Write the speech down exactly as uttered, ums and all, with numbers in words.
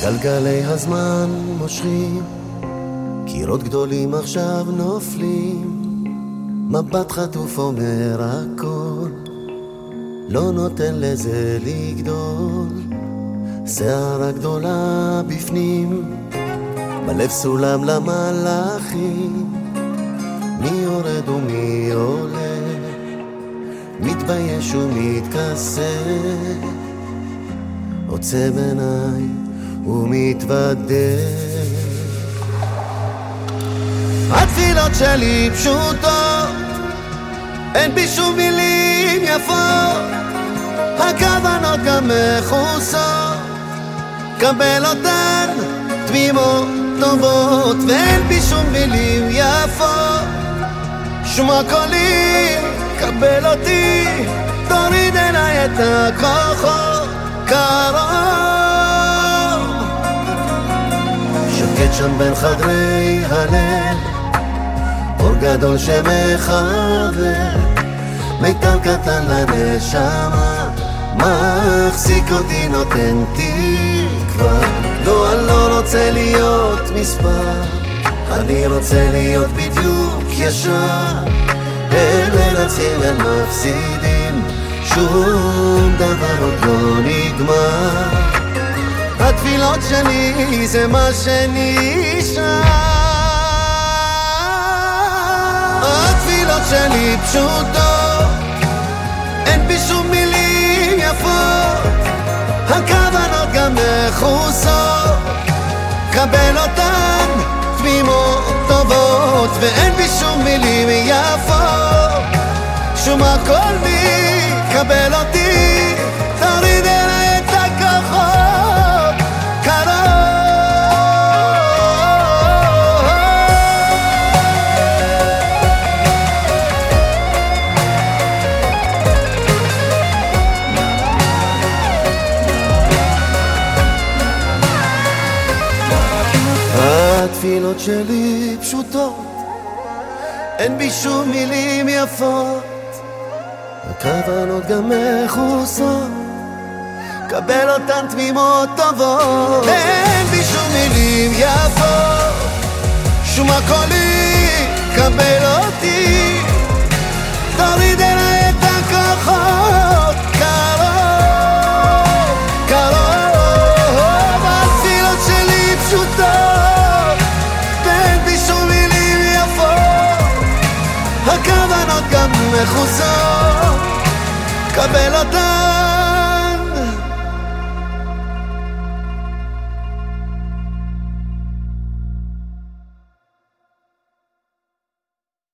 גלגלי הזמן מושכים, קירות גדולים עכשיו נופלים, מבט חטוף אומר הכל, לא נותן לזה לגדול. שערה גדולה בפנים, בלב סולם למלאכים, מי יורד ומי עולה, מתבייש ומתכסה, עוצם עיניים ומתוודה. התפילות שלי פשוטות, אין בי שום מילים יפות, הכוונות גם מחוסות, קבל אותן תמימות טובות, ואין בי שום מילים יפות, שומע קולי, קבל אותי, תוריד אליי את הכוחות, קרוב. שקט שם בין חדרי הלב, אור גדול שמחבר, מיתר קטן לנשמה, מחזיק אותי נותן תקווה. לא, אני לא רוצה להיות מספר, אני רוצה להיות בדיוק ישר. אין מנצחים אין מפסידים, שום דבר עוד לא נגמר. התפילות שלי זה מה שנשאר. התפילות שלי פשוטות, אין בי שום מילים יפות, הכוונות גם מחוסות, קבל אותן תמימות טובות, ואין בי שום מילים יפות, שום הכל בי, קבל אותי, תוריד אליי את הכוחות, קרוב. התפילות שלי פשוטות, אין בי שום מילים יפות, הכוונות גם מחוסות, קבל אותן תמימות טובות. אין בי שום מילים יפות, שום הקולי, קבל אותי, תוריד אליי את הכוחות, קרוב, קרוב. התפילות שלי פשוטות, אין בי שום מילים יפות, הכוונות גם מחוסות, קבל אותן